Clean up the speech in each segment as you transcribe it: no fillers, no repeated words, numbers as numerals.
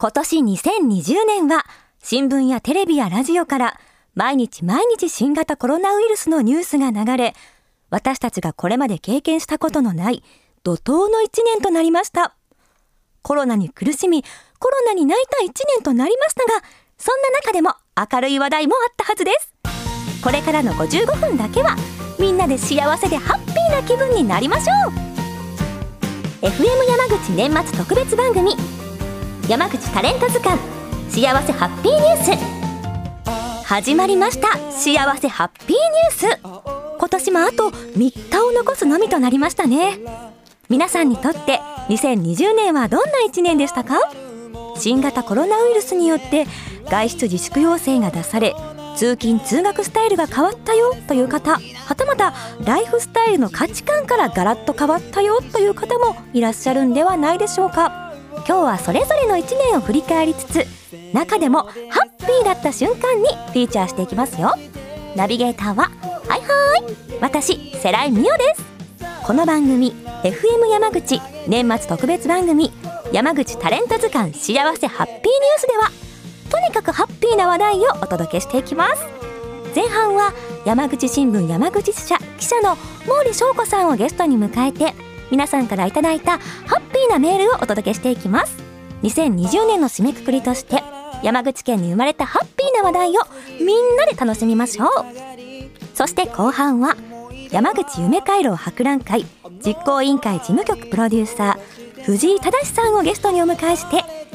今年2020年は新聞やテレビやラジオから毎日新型コロナウイルスのニュースが流れ、私たちがこれまで経験したことのない怒涛の1年となりました。コロナに苦しみ、コロナに泣いた1年となりましたが、そんな中でも明るい話題もあったはずです。これからの55分だけはみんなで幸せでハッピーな気分になりましょう。 FM 山口年末特別番組、山口タレント図鑑幸せハッピーニュース始まりました。幸せハッピーニュース、今年もあと3日を残すのみとなりましたね。皆さんにとって2020年はどんな1年でしたか？新型コロナウイルスによって外出自粛要請が出され、通勤通学スタイルが変わったよという方、はたまたライフスタイルの価値観からガラッと変わったよという方もいらっしゃるんではないでしょうか。今日はそれぞれの1年を振り返りつつ、中でもハッピーだった瞬間にフィーチャーしていきますよ。ナビゲーターは私世良美代です。この番組 FM 山口年末特別番組山口タレント図鑑幸せハッピーニュースでは、とにかくハッピーな話題をお届けしていきます。前半は山口新聞山口支社記者の毛利翔子さんをゲストに迎えて、皆さんからいただいたハッピーなメールをお届けしていきます。2020年の締めくくりとして山口県に生まれたハッピーな話題をみんなで楽しみましょう。そして後半は山口夢回廊博覧会実行委員会事務局プロデューサー藤井正さんをゲストにお迎えして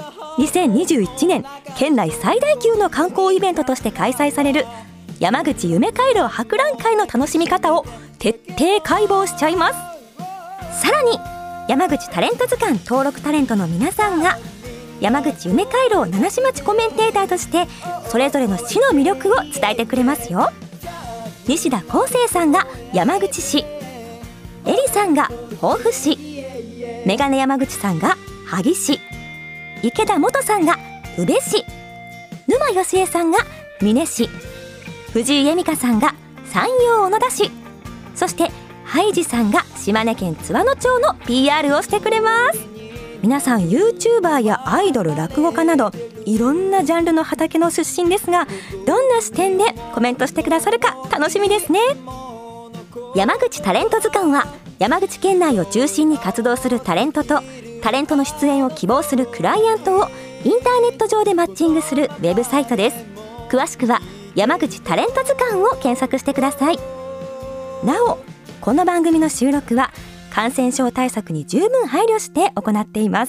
、2021年県内最大級の観光イベントとして開催される山口夢回廊博覧会の楽しみ方を徹底解剖しちゃいます。さらに山口タレント図鑑登録タレントの皆さんが山口夢回廊七市町コメンテーターとしてそれぞれの市の魅力を伝えてくれますよ。西田康生さんが山口市、エリさんが防府市、メガネ山口さんが萩市、池田元さんが宇部市、沼義恵さんが美祢市、藤井恵美香さんが山陽小野田市、そしてハイジさんが島根県津和野町の PR をしてくれます。皆さん YouTuber やアイドル、落語家などいろんなジャンルの畑の出身ですが、どんな視点でコメントしてくださるか楽しみですね。山口タレント図鑑は山口県内を中心に活動するタレントとタレントの出演を希望するクライアントをインターネット上でマッチングするウェブサイトです。詳しくは山口タレント図鑑を検索してください。なおこの番組の収録は感染症対策に十分配慮して行っています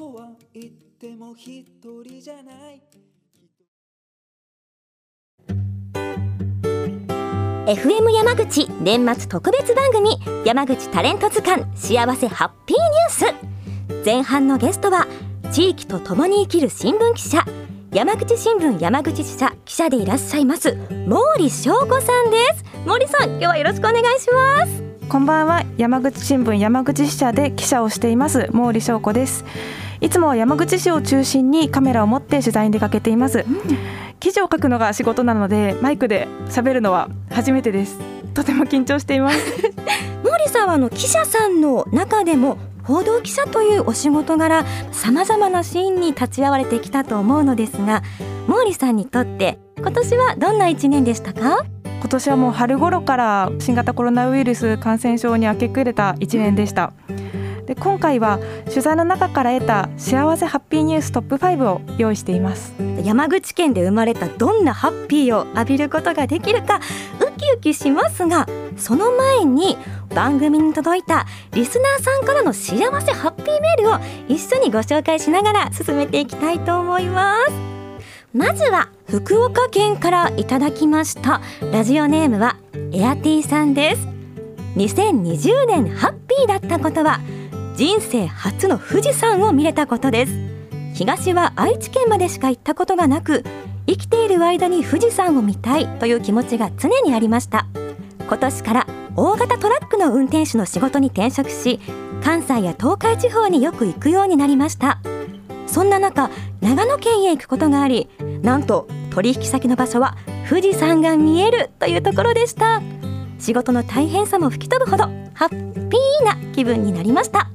。FM 山口年末特別番組山口タレント図鑑幸せハッピーニュース、前半のゲストは地域と共に生きる新聞記者、山口新聞山口支社記者でいらっしゃいます毛利翔子さんです。毛利さん、今日はよろしくお願いします。 こんばんは。山口新聞山口支社で記者をしています毛利翔子です。いつもは山口市を中心にカメラを持って取材に出かけています。記事を書くのが仕事なのでマイクで喋るのは初めてです。とても緊張しています毛利さんは記者さんの中でも報道記者というお仕事柄、さまざまなシーンに立ち会われてきたと思うのですが、毛利さんにとって今年はどんな1年でしたか？ 今年はもう春頃から新型コロナウイルス感染症に明け暮れた1年でした。で今回は取材の中から得た幸せハッピーニューストップ5を用意しています。 山口県で生まれたどんなハッピーを浴びることができるかウキウキしますが、その前に番組に届いたリスナーさんからの幸せハッピーメールを一緒にご紹介しながら進めていきたいと思います。まずは福岡県からいただきました。ラジオネームはエアティさんです。2020年ハッピーだったことは人生初の富士山を見れたことです。東は愛知県までしか行ったことがなく、生きている間に富士山を見たいという気持ちが常にありました。今年から大型トラックの運転手の仕事に転職し、関西や東海地方によく行くようになりました。そんな中、長野県へ行くことがあり、なんと取引先の場所は富士山が見えるというところでした。仕事の大変さも吹き飛ぶほどハッピーな気分になりました。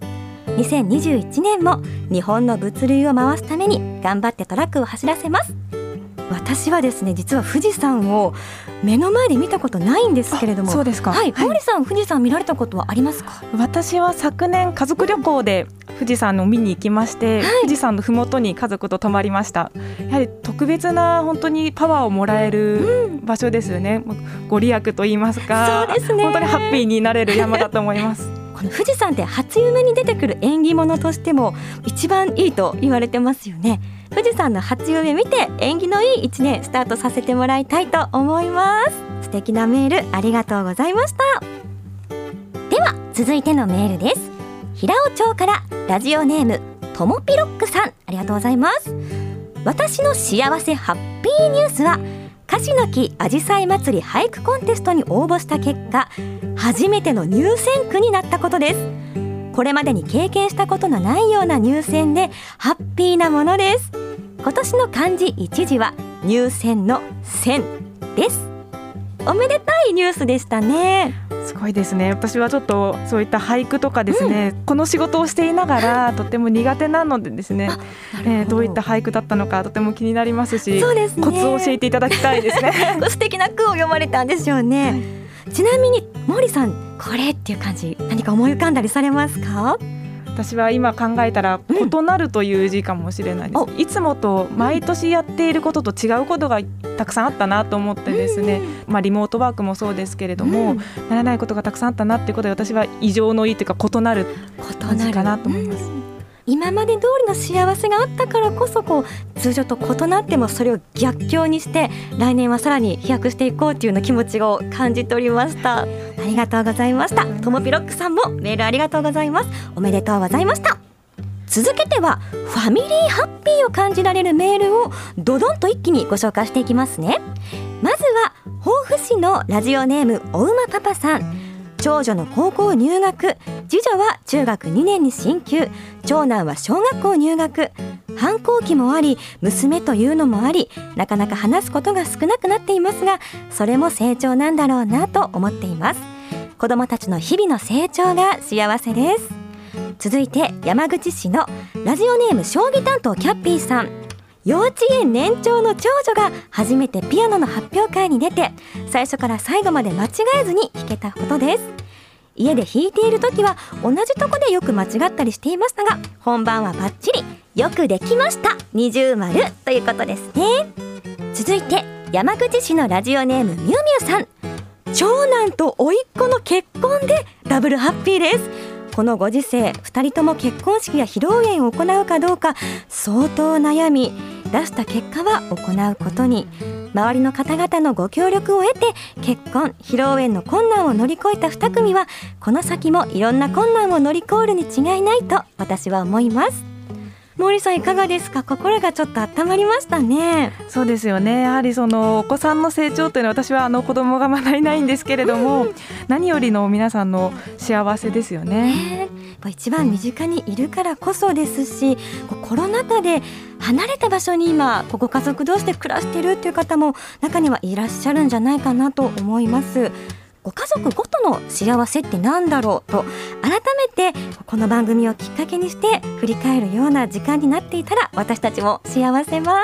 2021年も日本の物流を回すために頑張ってトラックを走らせます。私はですね、実は富士山を目の前で見たことないんですけれども。 そうですか。 はい、毛利さん、富士山見られたことはありますか？ 私は昨年家族旅行で富士山を見に行きまして、富士山のふもとに家族と泊まりました。やはり特別な本当にパワーをもらえる場所ですよね。ご利益と言いますか、 そうですね、 本当にハッピーになれる山だと思いますこの富士山って初夢に出てくる縁起物としても一番いいと言われてますよね。富士山の初夢見て縁起のいい1年スタートさせてもらいたいと思います。素敵なメールありがとうございました。では続いてのメールです。平尾町からラジオネームともピロックさん、ありがとうございます。私の幸せハッピーニュースは樫の木あじさい祭り俳句コンテストに応募した結果、初めての入選句になったことです。これまでに経験したことのないような入選でハッピーなものです。今年の漢字一字は入選の選です。おめでたいニュースでしたね。 すごいですね。私はちょっとそういった俳句とかですね、この仕事をしていながらとても苦手なのでですね、どういった俳句だったのかとても気になりますし、 そうですね、 コツを教えていただきたいですね素敵な句を読まれたんでしょうね、ちなみに毛利さん、これっていう感じ何か思い浮かんだりされますか？ 私は今考えたら異なるという字かもしれないです、いつもと毎年やっていることと違うことがたくさんあったなと思ってですね、リモートワークもそうですけれども、ならないことがたくさんあったなっていうことで、私は異常の異というか異なる感じかなと思います。 今まで通りの幸せがあったからこそ、通常と異なってもそれを逆境にして来年はさらに飛躍していこうというような気持ちを感じ取りました。ありがとうございました。ともピロックさんもメールありがとうございます。おめでとうございました。続けてはファミリーハッピーを感じられるメールをドドンと一気にご紹介していきますね。まずは甲府市のラジオネームおうまパパさん。長女の高校入学、次女は中学2年に進級、長男は小学校入学。反抗期もあり、娘というのもあり、なかなか話すことが少なくなっていますが、それも成長なんだろうなと思っています。子どもたちの日々の成長が幸せです。続いて山口市のラジオネーム将棋担当キャッピーさん。幼稚園年長の長女が初めてピアノの発表会に出て、最初から最後まで間違えずに弾けたことです。家で弾いている時は同じとこでよく間違ったりしていましたが、本番はバッチリよくできました20丸ということですね。続いて山口市のラジオネームみゅうみゅうさん。長男と甥っ子の結婚でダブルハッピーです。このご時世、2人とも結婚式や披露宴を行うかどうか相当悩み、出した結果は行うことに。周りの方々のご協力を得て結婚披露宴の困難を乗り越えた2組は、この先もいろんな困難を乗り越えるに違いないと私は思います。毛利さん、いかがですか？心がちょっと温まりましたね。 そうですよね。やはりそのお子さんの成長というのは、私は子供がまだいないんですけれども、何よりの皆さんの幸せですよね。 一番身近にいるからこそですし、コロナ禍で離れた場所に今ご家族同士で暮らしているという方も中にはいらっしゃるんじゃないかなと思います。ご家族ごとの幸せってなんだろうと、改めてこの番組をきっかけにして振り返るような時間になっていたら、私たちも幸せます。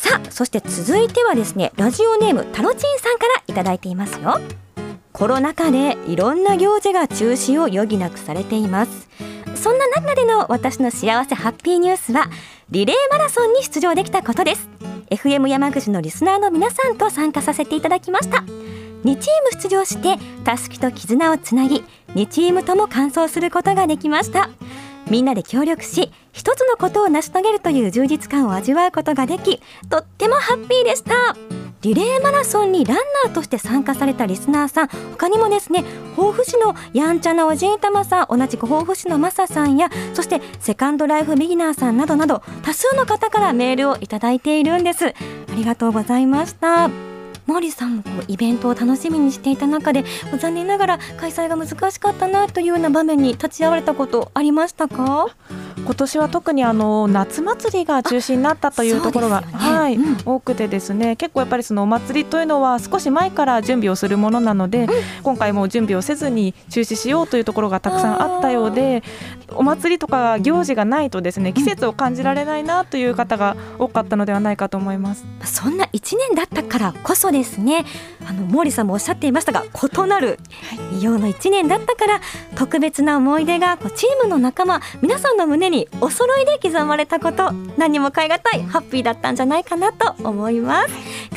さあ、そして続いてはですね、ラジオネームタロチンさんからいただいていますよ。コロナ禍でいろんな行事が中止を余儀なくされています。そんな中での私の幸せハッピーニュースは、リレーマラソンに出場できたことです。 FM 山口のリスナーの皆さんと参加させていただきました。2チーム出場してたすきと絆をつなぎ、2チームとも完走することができました。みんなで協力し、一つのことを成し遂げるという充実感を味わうことができ、とってもハッピーでした。リレーマラソンにランナーとして参加されたリスナーさん、他にもですね、甲府市のやんちゃなおじいたまさん、同じく甲府市のまささんや、そしてセカンドライフビギナーさんなどなど、多数の方からメールをいただいているんです。ありがとうございました。毛利さんもイベントを楽しみにしていた中で、残念ながら開催が難しかったなというような場面に立ち会われたことありましたか？ 今年は特に夏祭りが中止になったというところが、 はい多くてですね、結構やっぱりそのお祭りというのは少し前から準備をするものなので、今回も準備をせずに中止しようというところがたくさんあったようで、お祭りとか行事がないとですね、季節を感じられないなという方が多かったのではないかと思います。 そんな1年だったからこそですね、毛利さんもおっしゃっていましたが、異なる異様の1年だったから特別な思い出がチームの仲間皆さんの胸にお揃いで刻まれたこと、何にも代え難いハッピーだったんじゃないかなと思います。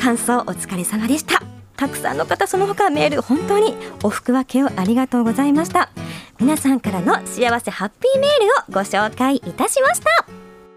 感想お疲れ様でした。たくさんの方、その他メール本当にお福分けをありがとうございました。皆さんからの幸せハッピーメールをご紹介いたしました。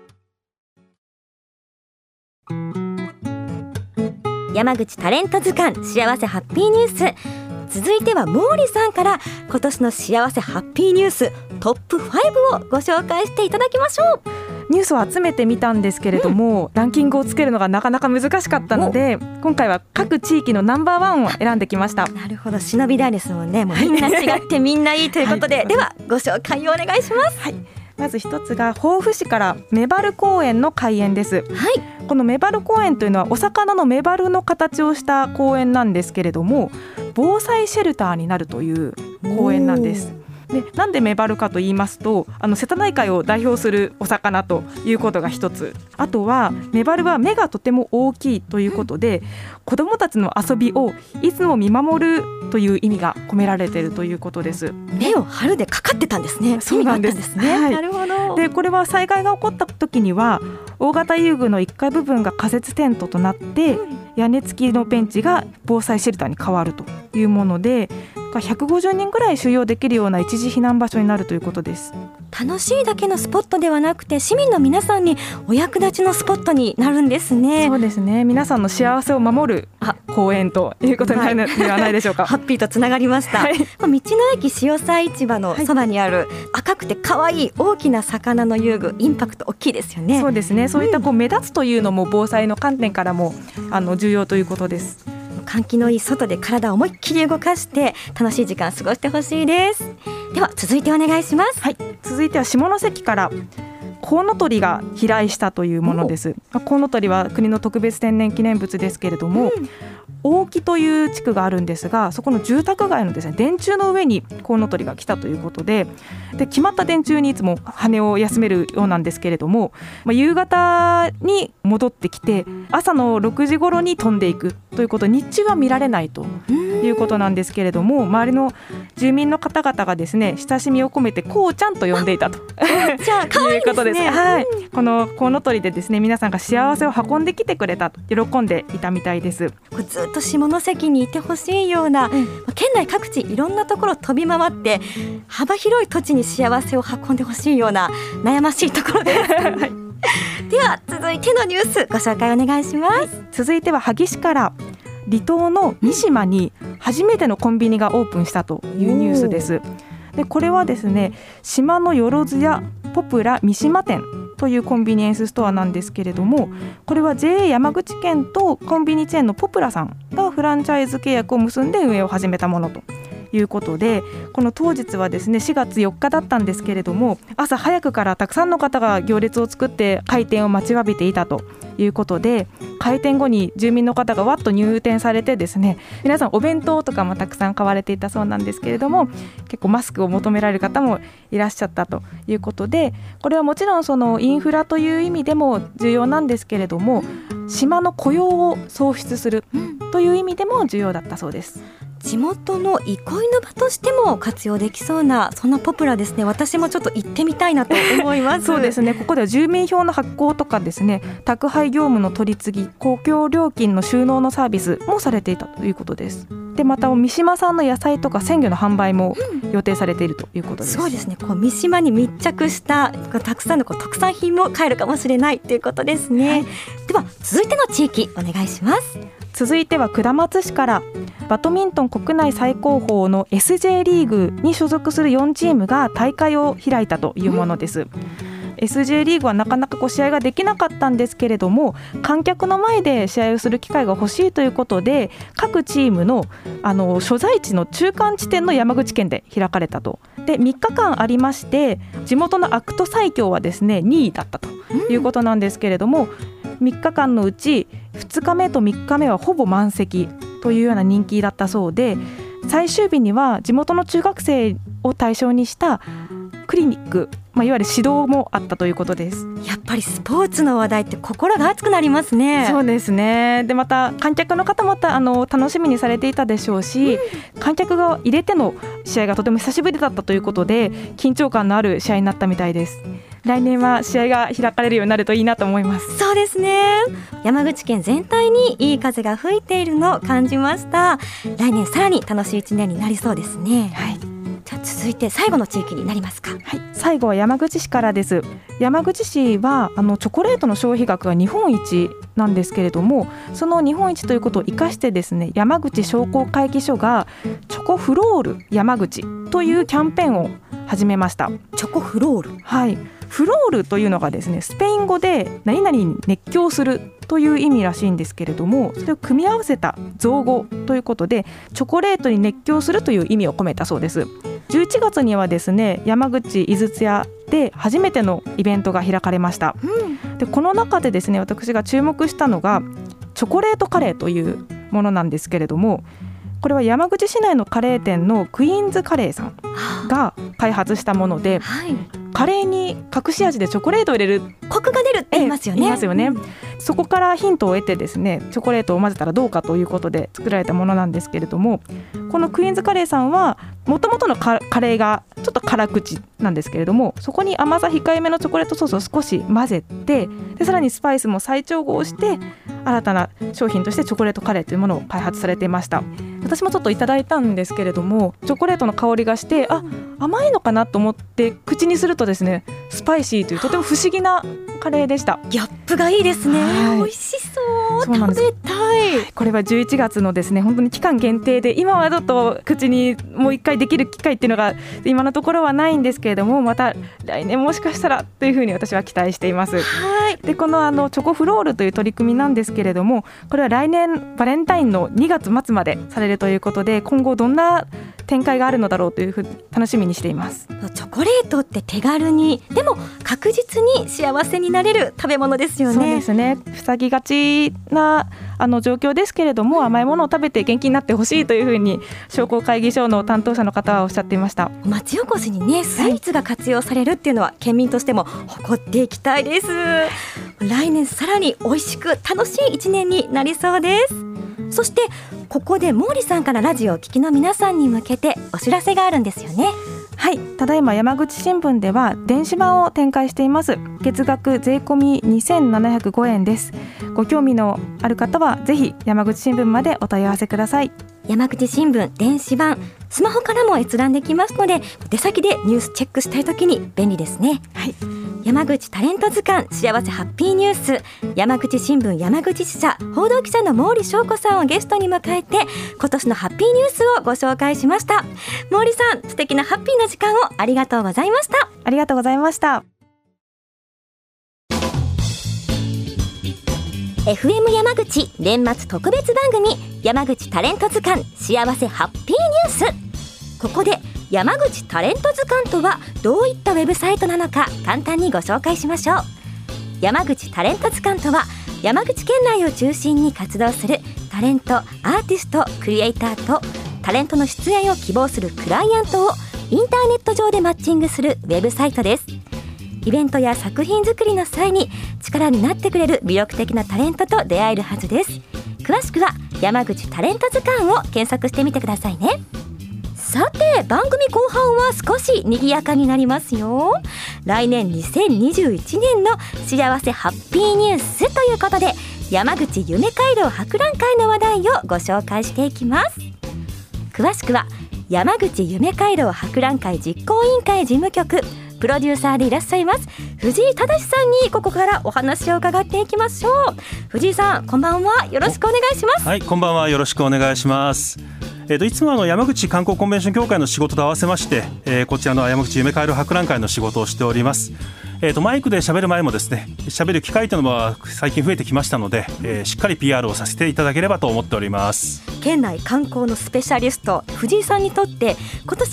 山口タレント図鑑幸せハッピーニュース、続いては毛利さんから今年の幸せハッピーニューストップ5をご紹介していただきましょう。 ニュースを集めてみたんですけれども、ランキングをつけるのがなかなか難しかったので、今回は各地域のナンバーワンを選んできました。 なるほど、忍び台ですもんね。もうみんな違ってみんないいということで、はい、ではご紹介をお願いします。 はい、まず一つが防府市からメバル公園の開園です。 はい、 このメバル公園というのはお魚のメバルの形をした公園なんですけれども、防災シェルターになるという公園なんです。で、なんでメバルかと言いますと、瀬戸内海を代表するお魚ということが一つ、あとはメバルは目がとても大きいということで、子どもたちの遊びをいつも見守るという意味が込められているということです。 目を春でかかってたんですね。 そうなんです。 はい、なるほど。 で、これは災害が起こった時には大型遊具の1階部分が仮設テントとなって、屋根付きのベンチが防災シェルターに変わるというもので、150人ぐらい収容できるような一時避難場所になるということです。 楽しいだけのスポットではなくて、市民の皆さんにお役立ちのスポットになるんですね。 そうですね、皆さんの幸せを守る公園ということになるのではないでしょうか。 ハッピーとつながりました。はい、道の駅潮騒市場のそばにある赤くて可愛い大きな魚の遊具、インパクト大きいですよね。 そうですね、そういった目立つというのも防災の観点からも重要ということです。 換気のいい外で体を思いっきり動かして楽しい時間を過ごしてほしいです。では続いてお願いします。 はい、続いては下関からコウノトリが飛来したというものです。コウノトリは国の特別天然記念物ですけれども、大木という地区があるんですが、そこの住宅街のですね、電柱の上にコウノトリが来たということで、決まった電柱にいつも羽を休めるようなんですけれども、夕方に戻ってきて朝の6時頃に飛んでいくということ、日中は見られないということなんですけれども、周りの住民の方々がですね、親しみを込めてこうちゃんと呼んでいたということです。はい、このコウノトリでですね、皆さんが幸せを運んできてくれたと喜んでいたみたいです。 ずっと下関にいてほしいような、県内各地いろんなところを飛び回って幅広い土地に幸せを運んでほしいような悩ましいところです。はい、では続いてのニュースご紹介お願いします。はい、 続いては萩市から離島の三島に初めてのコンビニがオープンしたというニュースです。で、これはですね、島のよろずやポプラ三島店というコンビニエンスストアなんですけれども、これは JA 山口県とコンビニチェーンのポプラさんがフランチャイズ契約を結んで運営を始めたものということで、この当日はですね4月4日だったんですけれども、朝早くからたくさんの方が行列を作って開店を待ちわびていたということで、開店後に住民の方がわっと入店されてですね、皆さんお弁当とかもたくさん買われていたそうなんですけれども、結構マスクを求められる方もいらっしゃったということで、これはもちろんそのインフラという意味でも重要なんですけれども、島の雇用を創出するという意味でも重要だったそうです。 地元の憩いの場としても活用できそうな、そんなポプラですね。私もちょっと行ってみたいなと思います。 そうですね、ここでは住民票の発行とかですね、宅配業務の取り次ぎ、公共料金の収納のサービスもされていたということです。で、また三島産の野菜とか鮮魚の販売も予定されているということです。 そうですね、三島に密着したたくさんの特産品も買えるかもしれないということですね。はい、では続いての地域お願いします。 続いては下松市からバドミントン国内最高峰の SJ リーグに所属する4チームが大会を開いたというものです。SJ リーグはなかなか試合ができなかったんですけれども、観客の前で試合をする機会が欲しいということで、各チームの所在地の中間地点の山口県で開かれたと。で、3日間ありまして、地元のアクト最強はですね2位だったということなんですけれども、 3日間のうち2日目と3日目はほぼ満席というような人気だったそうで、最終日には地元の中学生を対象にしたクリニック、いわゆる指導もあったということです。 やっぱりスポーツの話題って心が熱くなりますね。 そうですね。でまた観客の方も楽しみにされていたでしょうし、観客が入れての試合がとても久しぶりだったということで緊張感のある試合になったみたいです。来年は試合が開かれるようになるといいなと思います。 そうですね。山口県全体にいい風が吹いているのを感じました。来年さらに楽しい1年になりそうですね。はい。じゃあ続いて最後の地域になりますか。 はい、最後は山口市からです。山口市はチョコレートの消費額が日本一なんですけれども、その日本一ということを生かしてですね、山口商工会議所がチョコフロール山口というキャンペーンを始めました。 チョコフロール、 はい、フロールというのがですね、スペイン語で何々に熱狂するという意味らしいんですけれども、それを組み合わせた造語ということでチョコレートに熱狂するという意味を込めたそうです。11月にはですね、山口井筒屋で初めてのイベントが開かれました。でこの中でですね、私が注目したのがチョコレートカレーというものなんですけれども、これは山口市内のカレー店のクイーンズカレーさんが開発したもので、カレーに隠し味でチョコレートを入れる、 コクが出るって言いますよね。 そこからヒントを得てですね、チョコレートを混ぜたらどうかということで作られたものなんですけれども、このクイーンズカレーさんはもともとのカレーがちょっと辛口なんですけれども、そこに甘さ控えめのチョコレートソースを少し混ぜて、でさらにスパイスも再調合して新たな商品としてチョコレートカレーというものを開発されていました。私もちょっといただいたんですけれども、チョコレートの香りがして、甘いのかなと思って口にするとですね、スパイシーというとても不思議なカレーでした。 ギャップがいいですね。美味しそう。食べたい。 これは11月のですね、本当に期間限定で、今はちょっと口にもう一回できる機会っていうのが今のところはないんですけれども、また来年もしかしたらというふうに私は期待しています。でこのチョコフロールという取り組みなんですけれども、これは来年バレンタインの2月末までされるということで、今後どんな展開があるのだろうというふうに楽しみにしています。 チョコレートって手軽にでも確実に幸せになれる食べ物ですよね。 そうですね。塞ぎがちな状況ですけれども、甘いものを食べて元気になってほしいというふうに商工会議所の担当者の方はおっしゃっていました。 町おこしにね、スイーツが活用されるっていうのは県民としても誇っていきたいです。来年さらに美味しく楽しい1年になりそうです。そしてここで毛利さんからラジオを聴きの皆さんに向けてお知らせがあるんですよね。 はい、ただいま山口新聞では電子版を展開しています。月額税込み2705円です。ご興味のある方はぜひ山口新聞までお問い合わせください。 山口新聞電子版、スマホからも閲覧できますので、出先でニュースチェックしたいときに便利ですね。はい、山口タレント図鑑幸せハッピーニュース、山口新聞山口支社報道記者の毛利翔子さんをゲストに迎えて、今年のハッピーニュースをご紹介しました。毛利さん、素敵なハッピーな時間をありがとうございました。 ありがとうございました。 FM 山口年末特別番組、山口タレント図鑑幸せハッピーニュース。ここで山口タレント図鑑とはどういったウェブサイトなのか簡単にご紹介しましょう。山口タレント図鑑とは、山口県内を中心に活動するタレント、アーティスト、クリエイターとタレントの出演を希望するクライアントをインターネット上でマッチングするウェブサイトです。イベントや作品作りの際に力になってくれる魅力的なタレントと出会えるはずです。詳しくは山口タレント図鑑を検索してみてくださいね。さて、番組後半は少し賑やかになりますよ。来年2021年の幸せハッピーニュースということで、山口夢街道博覧会の話題をご紹介していきます。詳しくは山口夢街道博覧会実行委員会事務局プロデューサーでいらっしゃいます藤井忠さんにここからお話を伺っていきましょう。藤井さん、こんばんは。よろしくお願いします。 はい、こんばんは。よろしくお願いします。いつも山口観光コンベンション協会の仕事と合わせまして、こちらの山口夢街道博覧会の仕事をしております。マイクで喋る前もですね、喋る機会というのは最近増えてきましたので、しっかり PR をさせていただければと思っております。 県内観光のスペシャリスト藤井さんにとって今年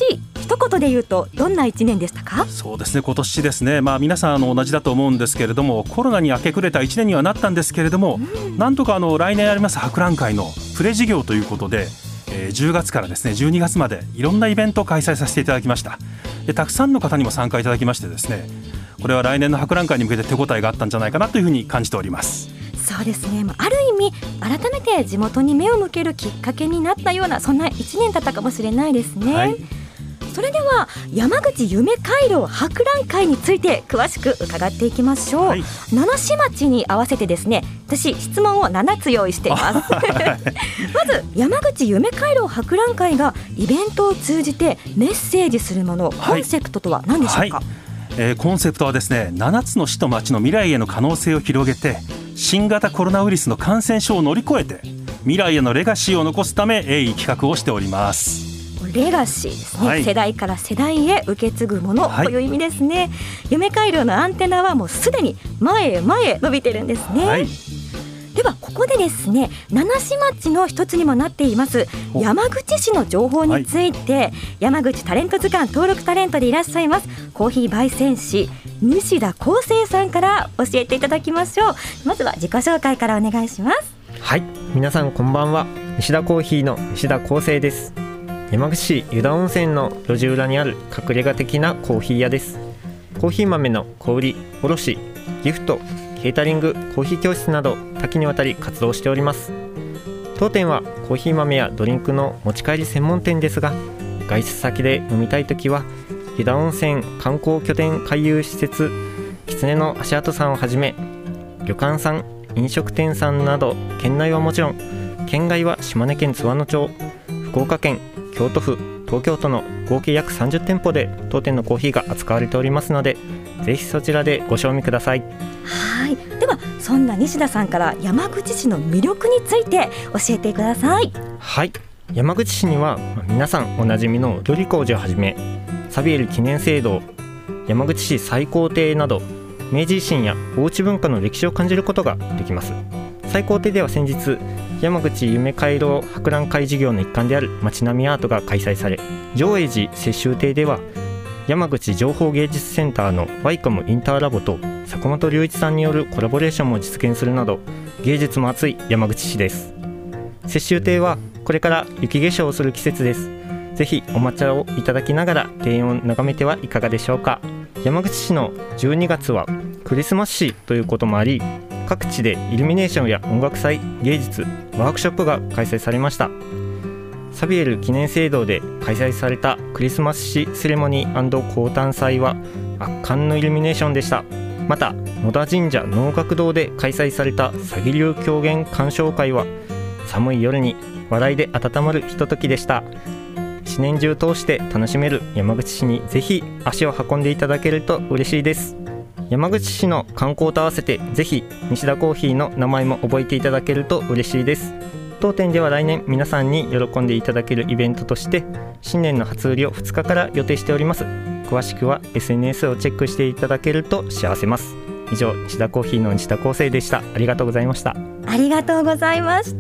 一言で言うとどんな1年でしたか？ そうですね、今年ですね、皆さん同じだと思うんですけれども、コロナに明け暮れた1年にはなったんですけれども、なんとか来年あります博覧会のプレ事業ということで、10月からですね12月までいろんなイベントを開催させていただきました。たくさんの方にも参加いただきましてですね、これは来年の博覧会に向けて手応えがあったんじゃないかなというふうに感じております。 そうですね、ある意味改めて地元に目を向けるきっかけになったような、そんな1年だったかもしれないですね、はい。それでは山口夢回廊博覧会について詳しく伺っていきましょう、はい、七市町に合わせてですね、私質問を7つ用意していますまず山口夢回廊博覧会がイベントを通じてメッセージするもの、コンセプトとは何でしょうか？ コンセプトはですね、7つの市と町の未来への可能性を広げて、新型コロナウイルスの感染症を乗り越えて未来へのレガシーを残すため鋭意企画をしております。 レガシーですね、世代から世代へ受け継ぐものという意味ですね、夢回廊のアンテナはもうすでに前へ前へ伸びてるんですね、ではここでですね、七市町の一つにもなっています山口市の情報について、山口タレント図鑑登録タレントでいらっしゃいますコーヒー焙煎士西田康生さんから教えていただきましょう。まずは自己紹介からお願いします。 はい、皆さんこんばんは。西田コーヒーの西田康生です。山口市湯田温泉の路地裏にある隠れ家的なコーヒー屋です。コーヒー豆の小売り、卸、ギフト、ケータリング、コーヒー教室など多岐にわたり活動しております。当店はコーヒー豆やドリンクの持ち帰り専門店ですが、外出先で飲みたいときは湯田温泉観光拠点回遊施設狐の足跡さんをはじめ、旅館さん、飲食店さんなど県内はもちろん、県外は島根県津和野町、福岡県、京都府、東京都の合計約30店舗で当店のコーヒーが扱われておりますので、ぜひそちらでご賞味ください。 はい、ではそんな西田さんから山口市の魅力について教えてください。 はい、山口市には皆さんおなじみの瑠璃光寺をはじめ、サビエル記念聖堂、山口市最高亭など明治維新やおうち文化の歴史を感じることができます。最高亭では先日、山口夢回廊博覧会事業の一環である街並みアートが開催され、上栄寺雪舟亭では山口情報芸術センターのワイカムインターラボと坂本龍一さんによるコラボレーションも実現するなど、芸術も熱い山口市です。雪舟亭はこれから雪化粧をする季節です。ぜひお抹茶をいただきながら庭園を眺めてはいかがでしょうか。山口市の12月はクリスマス市ということもあり、各地でイルミネーションや音楽祭、芸術、ワークショップが開催されました。サビエル記念聖堂で開催されたクリスマス市セレモニー&降誕祭は圧巻のイルミネーションでした。また野田神社能楽堂で開催された詐欺流狂言鑑賞会は寒い夜に笑いで温まるひとときでした。一年中通して楽しめる山口市にぜひ足を運んでいただけると嬉しいです。山口市の観光と合わせてぜひ西田コーヒーの名前も覚えていただけると嬉しいです。当店では来年皆さんに喜んでいただけるイベントとして新年の初売りを2日から予定しております。詳しくは SNS をチェックしていただけると幸せます。以上、西田コーヒーの西田康生でした。ありがとうございました。 ありがとうございました。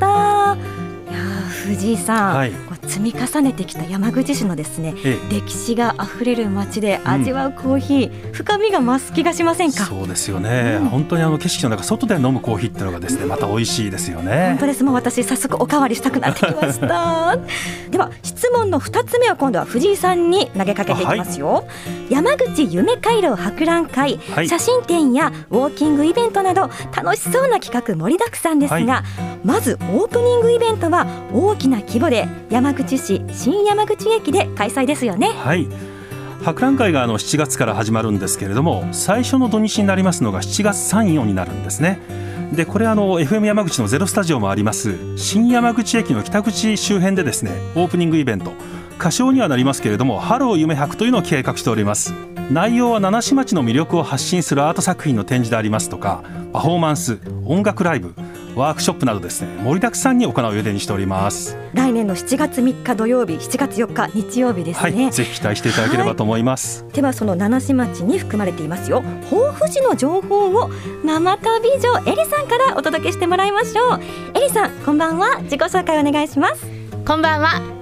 いや藤井さん、はい、積み重ねてきた山口市のですね、歴史があふれる街で味わうコーヒー、深みが増す気がしませんか？ そうですよね、本当に景色の中、外で飲むコーヒーっていうのがですね、また美味しいですよね。 本当です。もう私早速おかわりしたくなってきましたでは質問の2つ目は今度は藤井さんに投げかけていきますよ、山口夢回廊博覧会、写真展やウォーキングイベントなど楽しそうな企画盛りだくさんですが、まずオープニングイベントは大きな規模で山口市新山口駅で開催ですよね。 はい、博覧会が7月から始まるんですけれども、最初の土日になりますのが7月3、4になるんですね。でこれFM 山口のゼロスタジオもあります新山口駅の北口周辺でですね、オープニングイベント、仮称にはなりますけれどもハロー夢博というのを計画しております。内容は七市町の魅力を発信するアート作品の展示でありますとか、パフォーマンス、音楽ライブ、ワークショップなどですね、盛りだくさんに行う予定にしております。 来年の7月3日土曜日、7月4日日曜日ですね、 ぜひ期待していただければと思います。 ではその七市町に含まれていますよ豊富市の情報を生旅女エリさんからお届けしてもらいましょう。エリさんこんばんは、自己紹介お願いします。 こんばんは、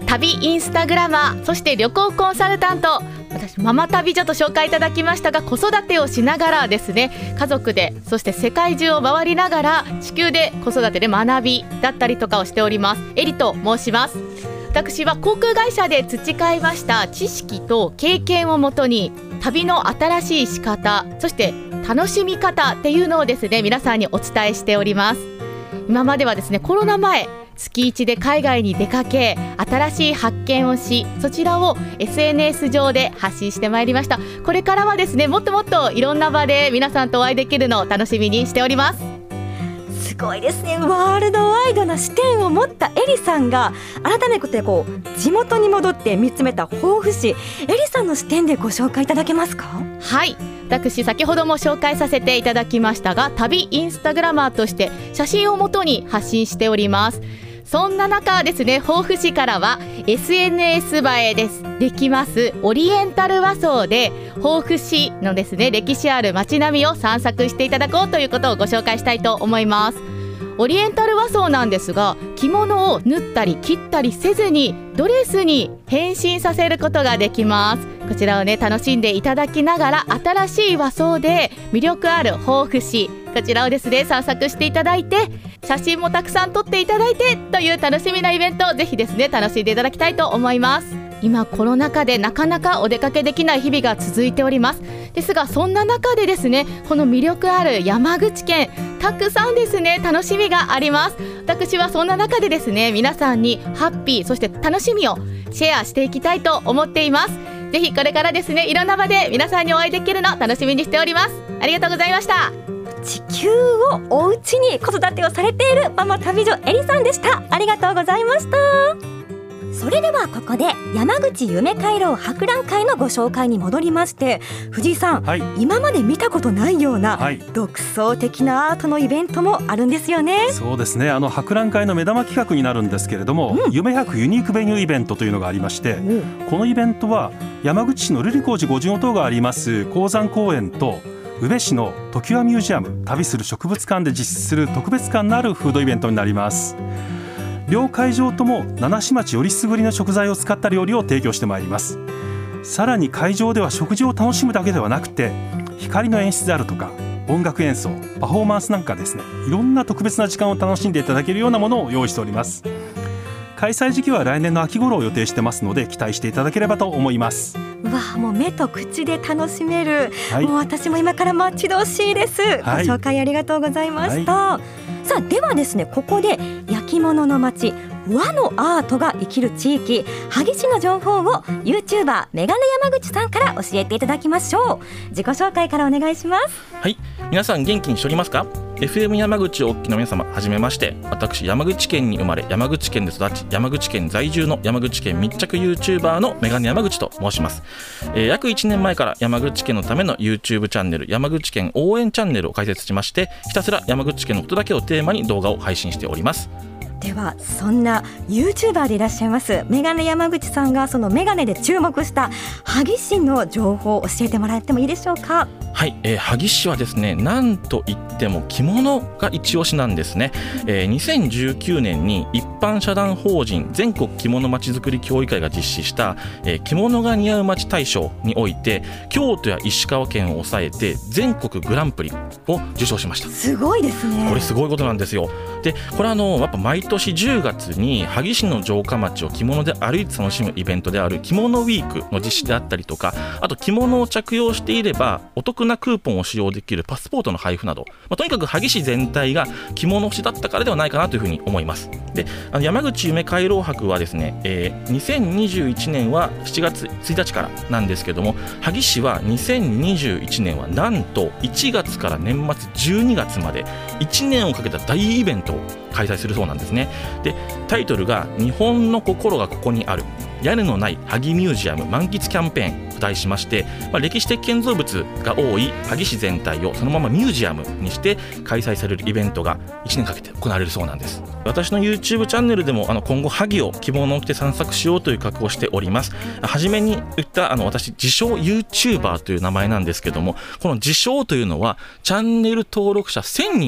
旅インスタグラマー、そして旅行コンサルタント、私ママ旅女と紹介いただきましたが、子育てをしながらですね、家族でそして世界中を回りながら地球で子育てで学びだったりとかをしております。エリと申します。私は航空会社で培いました知識と経験をもとに、旅の新しい仕方、そして楽しみ方っていうのをですね、皆さんにお伝えしております。今まではですね、コロナ前月1で海外に出かけ、新しい発見をし、そちらを SNS 上で発信してまいりました。これからはですね、もっともっといろんな場で皆さんとお会いできるのを楽しみにしております。 すごいですね。ワールドワイドな視点を持ったエリさんが改めて地元に戻って見つめた防府市、エリさんの視点でご紹介いただけますか？ はい、私先ほども紹介させていただきましたが、旅インスタグラマーとして写真をもとに発信しております。そんな中ですね、防府市からは SNS 映えできますオリエンタル和装で防府市のですね、歴史ある街並みを散策していただこうということをご紹介したいと思います。オリエンタル和装なんですが、着物を縫ったり切ったりせずにドレスに変身させることができます。こちらをね、楽しんでいただきながら、新しい和装で魅力ある防府市、こちらをですね、散策していただいて、写真もたくさん撮っていただいてという楽しみなイベントをぜひですね、楽しんでいただきたいと思います。今コロナ禍でなかなかお出かけできない日々が続いております。ですが、そんな中でですね、この魅力ある山口県、たくさんですね、楽しみがあります。私はそんな中でですね、皆さんにハッピー、そして楽しみをシェアしていきたいと思っています。ぜひこれからですね、いろんな場で皆さんにお会いできるの楽しみにしております。ありがとうございました。 地球をおうちに子育てをされているママ旅女エリさんでした。ありがとうございました。それではここで山口夢回廊博覧会のご紹介に戻りまして、藤井さん、はい、今まで見たことないような、独創的なアートのイベントもあるんですよね。 そうですね、博覧会の目玉企画になるんですけれども、夢100ユニークベニューイベントというのがありまして、このイベントは山口市の瑠璃光寺五重塔があります鉱山公園と宇部市の常盤ミュージアム旅する植物館で実施する特別感のあるフードイベントになります。両会場とも七市町よりすぐりの食材を使った料理を提供してまいります。さらに会場では食事を楽しむだけではなくて、光の演出であるとか音楽演奏、パフォーマンスなんかですね、いろんな特別な時間を楽しんでいただけるようなものを用意しております。開催時期は来年の秋頃を予定してますので、期待していただければと思います。 うわ、もう目と口で楽しめる、もう私も今から待ち遠しいです。ご紹介ありがとうございました。さあ、ではですね、ここで焼き物の街、和のアートが生きる地域萩市の情報を YouTuber メガネ山口さんから教えていただきましょう。自己紹介からお願いします。 はい、皆さん元気にしておりますか？ FM 山口をお聞きの皆様、はじめまして。私、山口県に生まれ山口県で育ち、山口県在住の山口県密着 YouTuber のメガネ山口と申します。約1年前から山口県のための YouTube チャンネル、山口県応援チャンネルを開設しまして、ひたすら山口県のことだけをテーマに動画を配信しております。 では、そんな YouTuber でいらっしゃいますメガネ山口さんが、そのメガネで注目した萩市の情報を教えてもらってもいいでしょうか？ はい、萩市はですね、なんといっても着物が一押しなんですね。2019年に一般社団法人全国着物まちづくり協議会が実施した、着物が似合う街大賞において、京都や石川県を抑えて全国グランプリを受賞しました。 すごいですね。 これすごいことなんですよ。で、これやっぱ毎年10月に萩市の城下町を着物で歩いて楽しむイベントである着物ウィークの実施であったりとか、あと着物を着用していればお得なクーポンを使用できるパスポートの配布など、とにかく萩市全体が着物推しだったからではないかなというふうに思います。で、山口夢回廊博はですね、2021年は7月1日からなんですけども、萩市は2021年はなんと1月から年末12月まで1年をかけた大イベントを開催するそうなんですね。で、タイトルが日本の心がここにある、屋根のない萩ミュージアム満喫キャンペーンと題しまして、歴史的建造物が多い萩市全体をそのままミュージアムにして開催されるイベントが1年かけて行われるそうなんです。私の YouTube チャンネルでも今後萩を着物を着て散策しようという覚悟をしております。初めに言った私自称 YouTuber という名前なんですけども、この自称というのはチャンネル登録者1000人を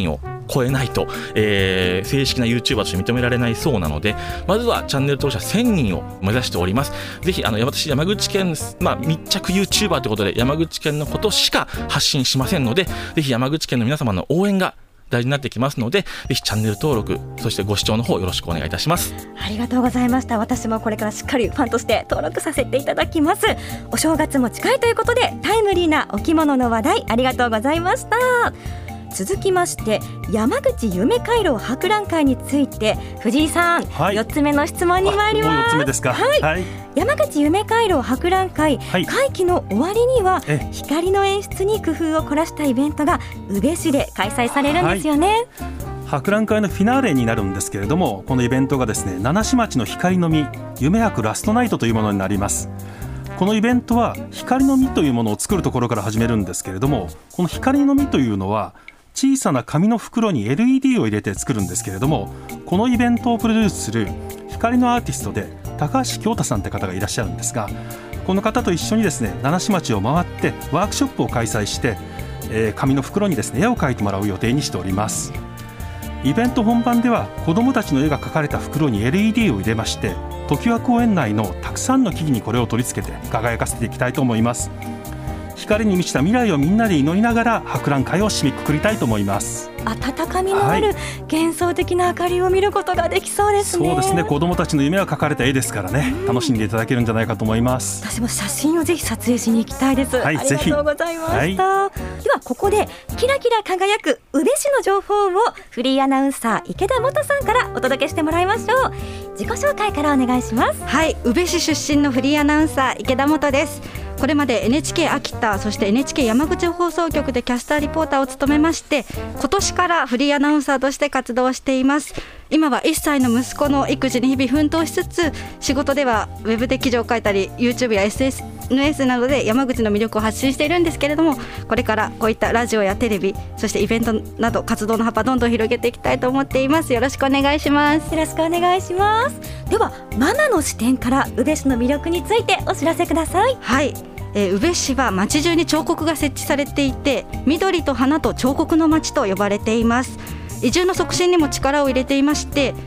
超えないと、正式な YouTuber として認められないそうなので、まずはチャンネル登録者1000人を目指しております。ぜひ私山口県、密着 YouTuber ということで山口県のことしか発信しませんので、ぜひ山口県の皆様の応援が大事になってきますので、ぜひチャンネル登録、そしてご視聴の方よろしくお願いいたします。 ありがとうございました。私もこれからしっかりファンとして登録させていただきます。お正月も近いということでタイムリーなお着物の話題ありがとうございました。続きまして山口夢回廊博覧会について藤井さん、4つ目の質問に参ります。 もう4つ目ですか。 山口夢回廊博覧会、会期の終わりには光の演出に工夫を凝らしたイベントが宇部市で開催されるんですよね。 博覧会のフィナーレになるんですけれども、このイベントがですね、七市町の光の実夢博ラストナイトというものになります。このイベントは光の実というものを作るところから始めるんですけれども、この光の実というのは小さな紙の袋に LED を入れて作るんですけれども、このイベントをプロデュースする光のアーティストで高橋京太さんって方がいらっしゃるんですが、この方と一緒にですね、七市町を回ってワークショップを開催して、紙の袋にですね絵を描いてもらう予定にしております。イベント本番では子どもたちの絵が描かれた袋に LED を入れまして、常盤公園内のたくさんの木々にこれを取り付けて輝かせていきたいと思います。光に満ちた未来をみんなで祈りながら博覧会を締めくくりたいと思います。 温かみのある幻想的な明かりを見ることができそうですね。 そうですね、子どもたちの夢が描かれた絵ですからね、楽しんでいただけるんじゃないかと思います。 私も写真をぜひ撮影しに行きたいです。ありがとうございました。ではここでキラキラ輝く宇部市の情報をフリーアナウンサー池田元さんからお届けしてもらいましょう。自己紹介からお願いします。 宇部市出身のフリーアナウンサー池田元です。これまで NHK 秋田、そして NHK 山口放送局でキャスターリポーターを務めまして、今年からフリーアナウンサーとして活動しています。今は1歳の息子の育児に日々奮闘しつつ、仕事ではウェブで記事を書いたり YouTube や SNS などで山口の魅力を発信しているんですけれども、これからこういったラジオやテレビ、そしてイベントなど活動の幅どんどん広げていきたいと思っています。よろしくお願いします。 よろしくお願いします。ではママの視点から宇部市の魅力についてお知らせください。 宇部市は町中に彫刻が設置されていて、緑と花と彫刻の町と呼ばれています。移住の促進にも力を入れていまして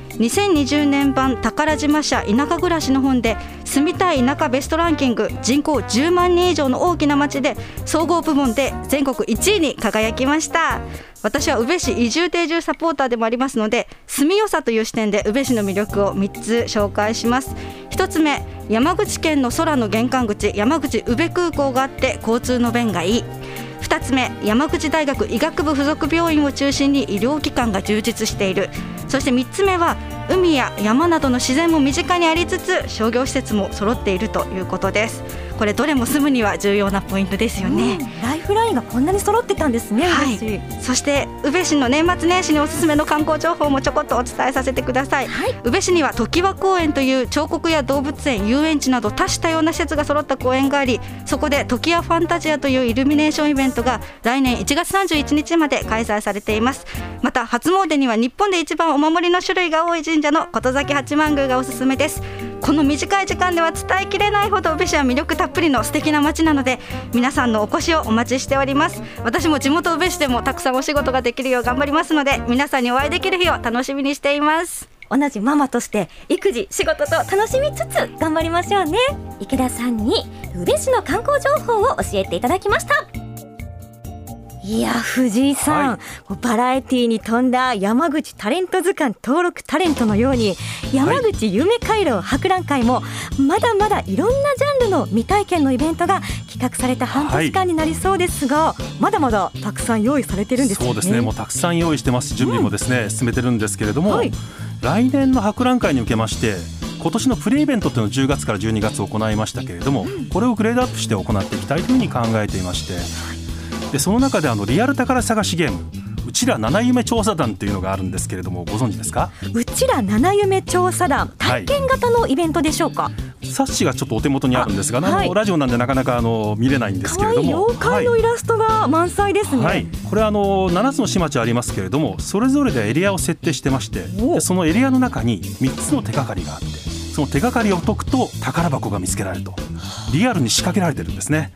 、2020年版宝島社田舎暮らしの本で住みたい田舎ベストランキング、人口10万人以上の大きな町で総合部門で全国1位に輝きました。私は宇部市移住定住サポーターでもありますので、住みよさという視点で宇部市の魅力を3つ紹介します。1つ目、山口県の空の玄関口、山口宇部空港があって交通の便がいい。2つ目、山口大学医学部附属病院を中心に医療機関が充実している。そして3つ目は、海や山などの自然も身近にありつつ商業施設も揃っているということです。これどれも住むには重要なポイントですよね。 ライフラインがこんなに揃ってたんですね。 そして宇部市の年末年始におすすめの観光情報もちょこっとお伝えさせてください。宇部市には常盤公園という彫刻や動物園、遊園地など多種多様な施設が揃った公園があり、そこで常盤ファンタジアというイルミネーションイベントが来年1月31日まで開催されています。また初詣には日本で一番お守りの種類が多い神社の琴崎八幡宮がおすすめです。この短い時間では伝えきれないほど宇部市は魅力たっぷりの素敵な街なので、皆さんのお越しをお待ちしております。私も地元宇部市でもたくさんお仕事ができるよう頑張りますので、皆さんにお会いできる日を楽しみにしています。 同じママとして育児仕事と楽しみつつ頑張りましょうね。池田さんに宇部市の観光情報を教えていただきました。いや藤井さん、バラエティに富んだ山口タレント図鑑登録タレントのように、山口夢回廊博覧会もまだまだいろんなジャンルの未体験のイベントが企画された半年間になりそうですが、まだまだたくさん用意されてるんですよね。 そうですね、もうたくさん用意してます。準備もですね、進めてるんですけれども、来年の博覧会に向けまして今年のプレイベントというのを10月から12月行いましたけれども、これをグレードアップして行っていきたいというふうに考えていまして、でその中でリアル宝探しゲーム、うちら七夢調査団というのがあるんですけれども、ご存知ですか？ うちら七夢調査団、体験型のイベントでしょうか？ 冊子がちょっとお手元にあるんですが、ラジオなんでなかなか見れないんですけれども、 妖怪のイラストが満載ですね。 これ7つの市町ありますけれども、それぞれでエリアを設定してまして、でそのエリアの中に3つの手がかりがあって、その手がかりを解くと宝箱が見つけられると、リアルに仕掛けられてるんですね。で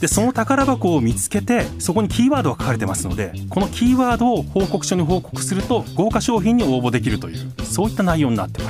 でその宝箱を見つけてそこにキーワードが書かれてますので、このキーワードを報告書に報告すると豪華商品に応募できるという、そういった内容になってます。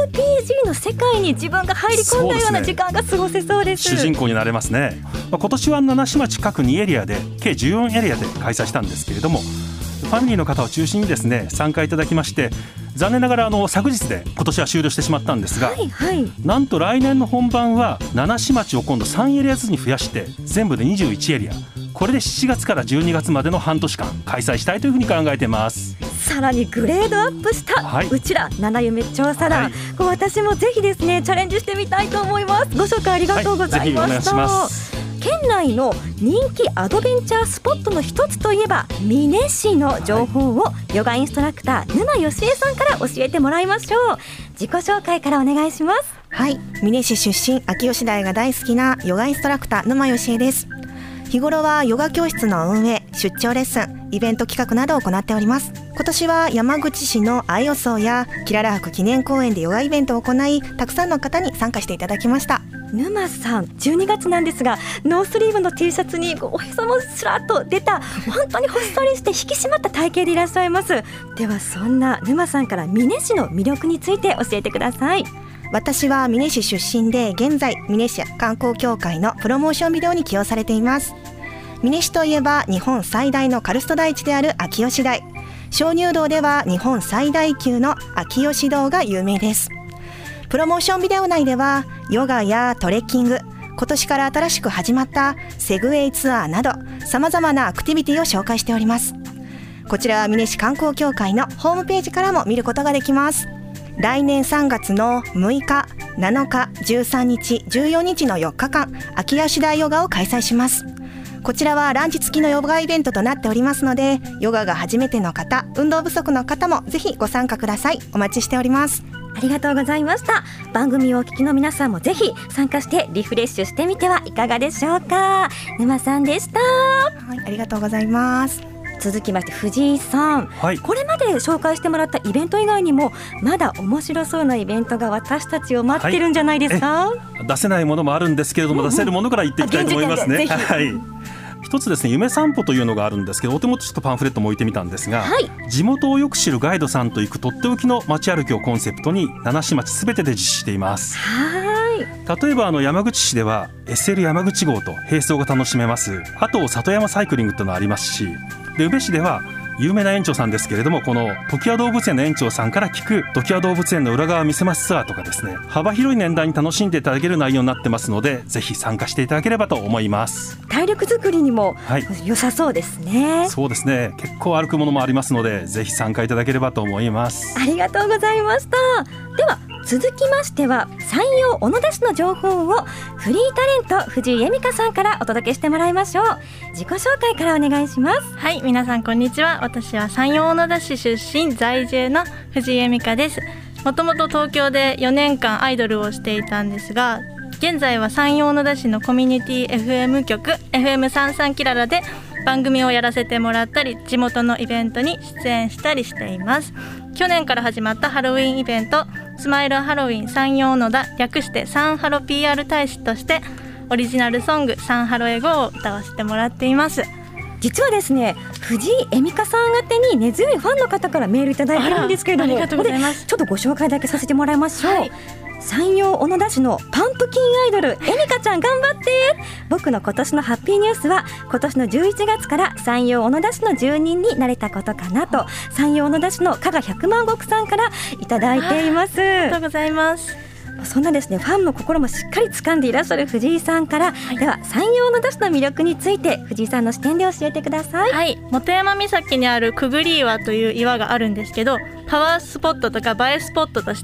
RPG の世界に自分が入り込んだような時間が過ごせそうです。 主人公になれますね。今年は七市町各2エリアで計14エリアで開催したんですけれども、ファミリーの方を中心にですね参加いただきまして、残念ながら昨日で今年は終了してしまったんですが、なんと来年の本番は七市町を今度3エリアずつに増やして全部で21エリア、これで7月から12月までの半年間開催したいというふうに考えています。 さらにグレードアップした、うちら七夢調査団、私もぜひですねチャレンジしてみたいと思います。ご紹介ありがとうございました。ぜひお願いします。県内の人気アドベンチャースポットの一つといえば美祢市の情報をヨガインストラクター沼よしえさんから教えてもらいましょう。自己紹介からお願いします。 はい、美祢市出身、秋吉台が大好きなヨガインストラクター沼よしえです。日頃はヨガ教室の運営、出張レッスン、イベント企画などを行っております。今年は山口市の愛予荘やキララ博記念公園でヨガイベントを行い、たくさんの方に参加していただきました。 沼さん、12月なんですがノースリーブの T シャツにおへそもスラッと出た、本当にほっそりして引き締まった体型でいらっしゃいます。ではそんな沼さんから美祢市の魅力について教えてください。 私は美祢市出身で、現在美祢市観光協会のプロモーションビデオに起用されています。美祢市といえば日本最大のカルスト台地である秋吉台、鍾乳洞では日本最大級の秋吉洞が有名です。プロモーションビデオ内ではヨガやトレッキング、今年から新しく始まったセグウェイツアーなど様々なアクティビティを紹介しております。こちらは美祢市観光協会のホームページからも見ることができます。来年3月の6日、7日、13日、14日の4日間、秋吉台ヨガを開催します。こちらはランチ付きのヨガイベントとなっておりますので、ヨガが初めての方、運動不足の方もぜひご参加ください。お待ちしております。 ありがとうございました。番組をお聞きの皆さんもぜひ参加してリフレッシュしてみてはいかがでしょうか。沼さんでした。 はい、ありがとうございます。 続きまして藤井さん、これまで紹介してもらったイベント以外にもまだ面白そうなイベントが私たちを待ってるんじゃないですか。 出せないものもあるんですけれども、出せるものから言っていきたいと思いますね。一つですね、夢散歩というのがあるんですけど、お手元ちょっとパンフレットも置いてみたんですが、地元をよく知るガイドさんと行くとっておきの街歩きをコンセプトに七市町すべてで実施しています。例えば山口市では SL 山口号と並走が楽しめます。あと里山サイクリングというのがありますし、で宇部市では有名な園長さんですけれども、この常盤動物園の園長さんから聞く常盤動物園の裏側見せますツアーとかですね、幅広い年代に楽しんでいただける内容になってますので、ぜひ参加していただければと思います。 体力作りにも良さそうですね。 そうですね、結構歩くものもありますので、ぜひ参加いただければと思います。 ありがとうございました。では続きましては山陽小野田市の情報をフリータレント藤井恵美香さんからお届けしてもらいましょう。自己紹介からお願いします。 はい、皆さんこんにちは。私は山陽小野田市出身在住の藤井恵美香です。もともと東京で4年間アイドルをしていたんですが、現在は山陽小野田市のコミュニティ FM 局 FM33 キララで番組をやらせてもらったり、地元のイベントに出演したりしています。去年から始まったハロウィンイベントスマイルハロウィン山陽小野田、略してサンハロ PR 大使としてオリジナルソングサンハロエゴを歌わせてもらっています。 実はですね、藤井恵美香さん宛てに根強いファンの方からメールいただいてるんですけれども、 ありがとうございます。 ちょっとご紹介だけさせてもらいましょう。山陽小野田市のパンプキンアイドル恵美香ちゃん頑張って。僕の今年のハッピーニュースは今年の11月から山陽小野田市の住人になれたことかなと、山陽小野田市の加賀百万石さんからいただいています。 ありがとうございます。 そんなですね、ファンの心もしっかり掴んでいらっしゃる藤井さんから、では山陽小野田市の魅力について藤井さんの視点で教えてください。 はい、本山岬にあるくぐり岩という岩があるんですけど、パワースポットとか映えスポットとして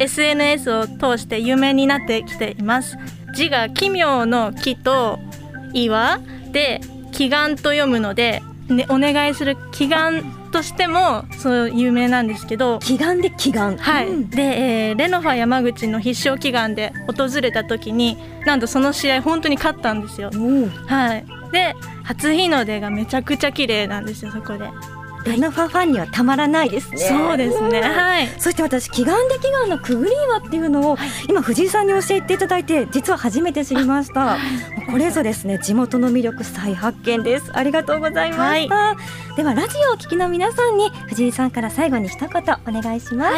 SNS を通して有名になってきています。字が奇妙の木と岩で祈願と読むので、お願いする祈願としてもそう有名なんですけど、 祈願で祈願、 で、レノファ山口の必勝祈願で訪れた時に、なんとその試合本当に勝ったんですよ。で初日の出がめちゃくちゃ綺麗なんですよ。そこでレノファファンにはたまらないですね。 そうですね、はい。 そして私奇岩で奇岩のくぐり岩っていうのを今藤井さんに教えていただいて実は初めて知りました。これぞですね、地元の魅力再発見です。ありがとうございました、ではラジオをお聞きの皆さんに藤井さんから最後に一言お願いします。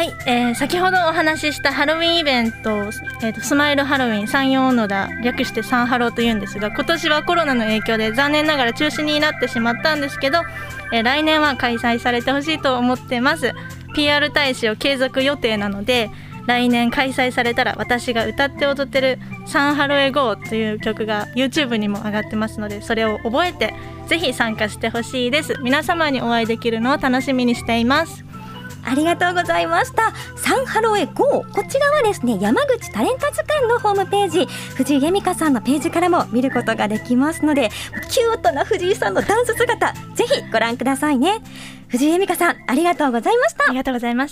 先ほどお話ししたハロウィンイベント、スマイルハロウィン山陽小野田、略してサンハロというんですが、今年はコロナの影響で残念ながら中止になってしまったんですけど、来年は開催されてほしいと思ってます。 PR 大使を継続予定なので、来年開催されたら私が歌って踊ってるサンハロへ GO という曲が YouTube にも上がってますので、それを覚えてぜひ参加してほしいです。皆様にお会いできるのを楽しみにしています。 ありがとうございました。サンハロへ GO、 こちらはですね、山口タレント図鑑のホームページ、藤井恵美香さんのページからも見ることができますので、キュートな藤井さんのダンス姿ぜひご覧くださいね。藤井恵美香さんありがとうございました。 ありがとうございました。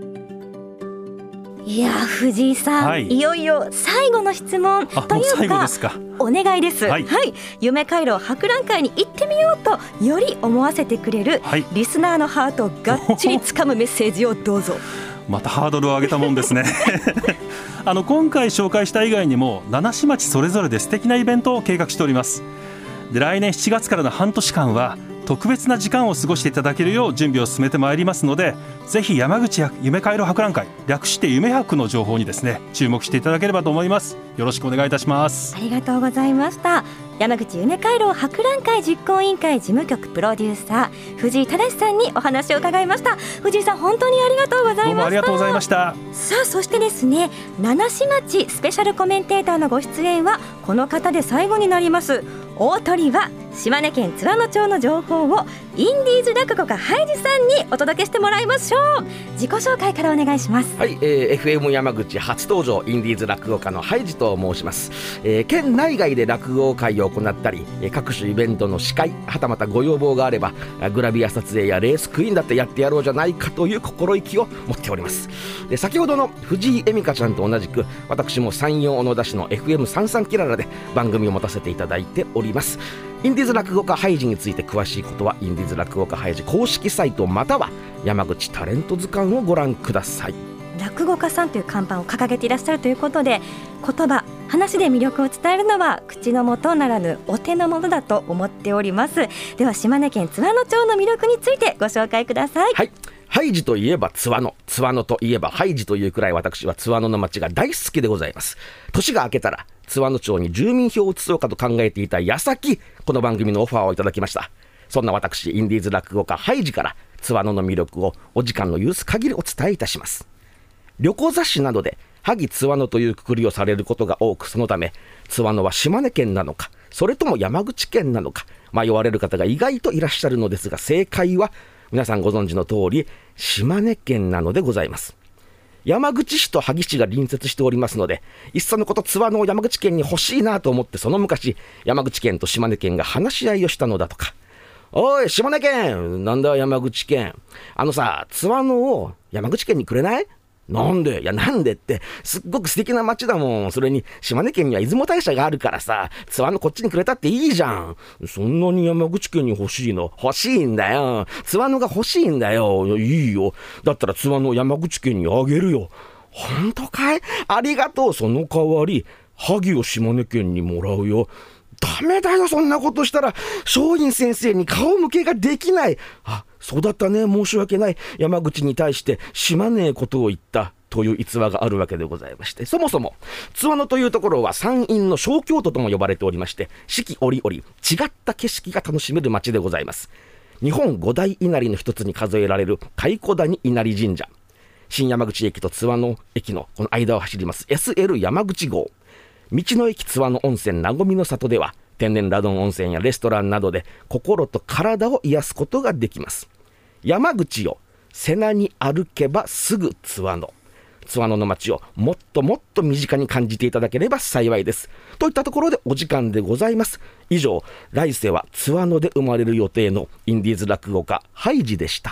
いや藤井さん、いよいよ最後の質問というかお願いです、夢回路博覧会に行ってみようとより思わせてくれる、リスナーのハートをがっちりつかむメッセージをどうぞ。 またハードルを上げたもんですね今回紹介した以外にも7市町それぞれで素敵なイベントを計画しております。で、来年7月からの半年間は特別な時間を過ごしていただけるよう準備を進めてまいりますので、ぜひ山口夢回路博覧会、略して夢博の情報にですね注目していただければと思います。よろしくお願いいたします。 ありがとうございました。山口夢回路博覧会実行委員会事務局プロデューサー藤井正さんにお話を伺いました。藤井さん本当にありがとうございました。 どうもありがとうございました。 さあそしてですね、七市町スペシャルコメンテーターのご出演はこの方で最後になります。大鳥は島根県津和野町の情報をインディーズ落語家ハイジさんにお届けしてもらいましょう。自己紹介からお願いします。 はい、FM 山口初登場インディーズ落語家のハイジと申します。県内外で落語会を行ったり、各種イベントの司会、はたまたご要望があればグラビア撮影やレースクイーンだってやってやろうじゃないかという心意気を持っております。で、先ほどの藤井恵美香ちゃんと同じく私も山陽小野田市の FM33 キララで番組を持たせていただいております。インディーズ落語家ハイジについて詳しいことはインディーズ落語家ハイジ公式サイトまたは山口タレント図鑑をご覧ください。 落語家さんという看板を掲げていらっしゃるということで、言葉話で魅力を伝えるのは口の元ならぬお手の物だと思っております。では島根県津和野町の魅力についてご紹介ください。 はい、ハイジといえば津和野、津和野といえばハイジというくらい私は津和野の町が大好きでございます。年が明けたら津和野町に住民票を移そうかと考えていた矢先、この番組のオファーをいただきました。そんな私インディーズ落語家ハイジから津和野の魅力をお時間の許す限りお伝えいたします。旅行雑誌などで萩津和野というくくりをされることが多く、そのため津和野は島根県なのかそれとも山口県なのか迷われる方が意外といらっしゃるのですが、正解は皆さんご存知の通り島根県なのでございます。山口市と萩市が隣接しておりますので、いっそのこと津和野を山口県に欲しいなと思って、その昔山口県と島根県が話し合いをしたのだとか。おい島根県、なんだ山口県、さ津和野を山口県にくれない？なんで？いやなんでってすっごく素敵な街だもん。それに島根県には出雲大社があるからさ、津和野こっちにくれたっていいじゃん。そんなに山口県に欲しいの？欲しいんだよ。津和野が欲しいんだよ。いいよ。だったら津和野山口県にあげるよ。本当かい？ありがとう。その代わり萩を島根県にもらうよ。ダメだよ、そんなことしたら松陰先生に顔向けができない。あ、そうだったね、申し訳ない。山口に対してしまねえことを言ったという逸話があるわけでございまして、そもそも津和野というところは山陰の小京都とも呼ばれておりまして、四季折々違った景色が楽しめる町でございます。日本五大稲荷の一つに数えられる蚕谷稲荷神社、新山口駅と津和野駅のこの間を走ります SL 山口号、道の駅津和野温泉なごみの里では天然ラドン温泉やレストランなどで心と体を癒すことができます。山口を背中に歩けばすぐ津和野、津和野の街をもっともっと身近に感じていただければ幸いです。といったところでお時間でございます。以上、来世は津和野で生まれる予定のインディーズ落語家ハイジでした。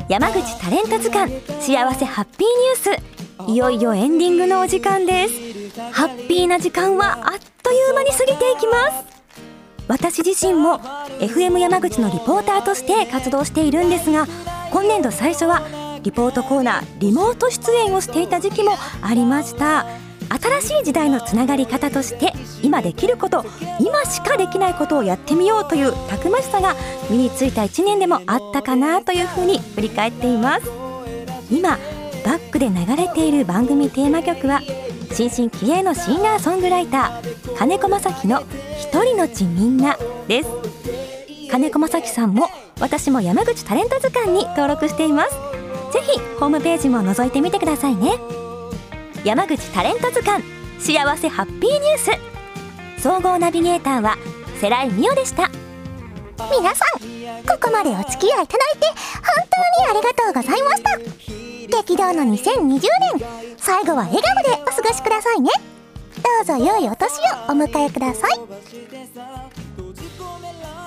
山口タレント図鑑幸せハッピーニュース、いよいよエンディングのお時間です。ハッピーな時間はあっという間に過ぎていきます。私自身も FM 山口のリポーターとして活動しているんですが、今年度最初はリポートコーナーリモート出演をしていた時期もありました。新しい時代のつながり方として今できること、今しかできないことをやってみようというたくましさが身についた1年でもあったかなというふうに振り返っています。今バックで流れている番組テーマ曲は新進気鋭のシンガーソングライター金子正樹の一人のちみんなです。金子正樹さんも私も山口タレント図鑑に登録しています。ぜひホームページも覗いてみてくださいね。山口タレント図鑑幸せハッピーニュース、総合ナビゲーターは世良美代でした。 皆さん、ここまでお付き合いいただいて本当にありがとうございました。激動の2020年、最後は笑顔でお過ごしくださいね。どうぞ良いお年をお迎えください。